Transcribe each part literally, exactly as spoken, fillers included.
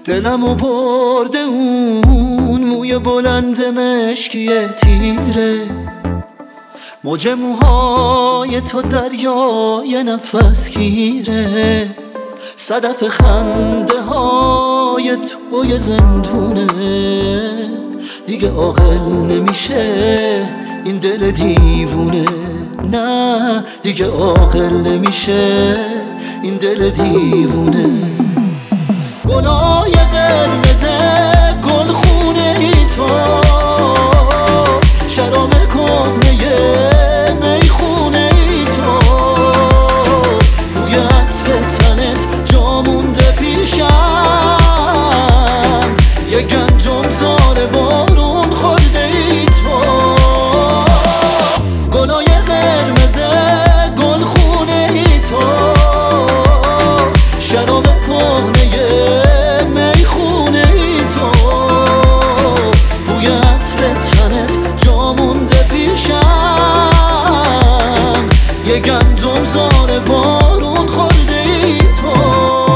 دلمو برده اون موی بلند مشکی تیره، موج موهای تو دریای نفس گیره، صدف خنده های توی زندونه. دیگه عاقل نمیشه این دل دیوونه، نه دیگه عاقل نمیشه این دل دیوونه. گلای قرمز گل خونه ای تو، شراب کهنه میخونه ای تو، بوی عطر تنت جا مونده پیشم، یه گندم زار بارون خورده ای تو. گلای قرمز گل خونه ای تو، شراب کهنه یه گندم زار بارون خورده ای تو.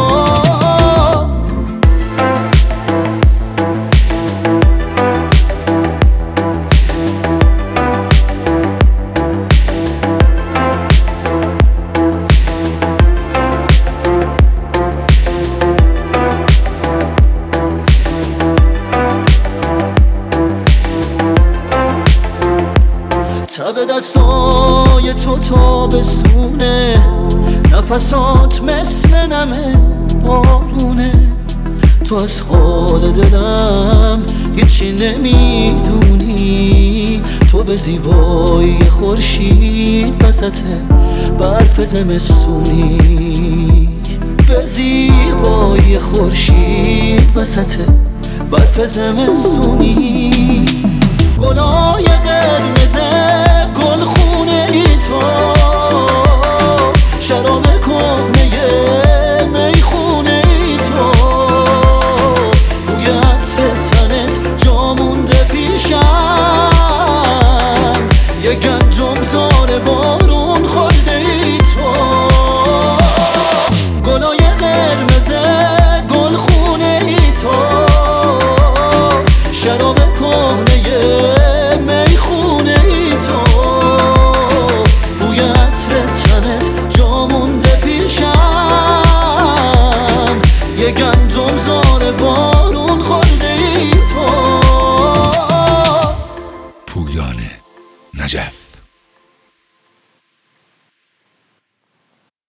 تب دستای تو تابستونه، نفسات مثل نم بارونه. تو از حال دلم هیچی نمیدونی، تو به زیبایی خورشید وسط برف زمستونی، به زیبایی خورشید وسط برف زمستونی. گلای قرمز گل خونه ای تو، شراب کهنه میخونه ای تو، بوی عطر تنت جا مونده پیشم، یه گندم زار بارون خورده ای تو. گلای قرمز گل خونه ای تو، شراب کهنه یه گندم زار بارون خورده ای تو. پویان نجف.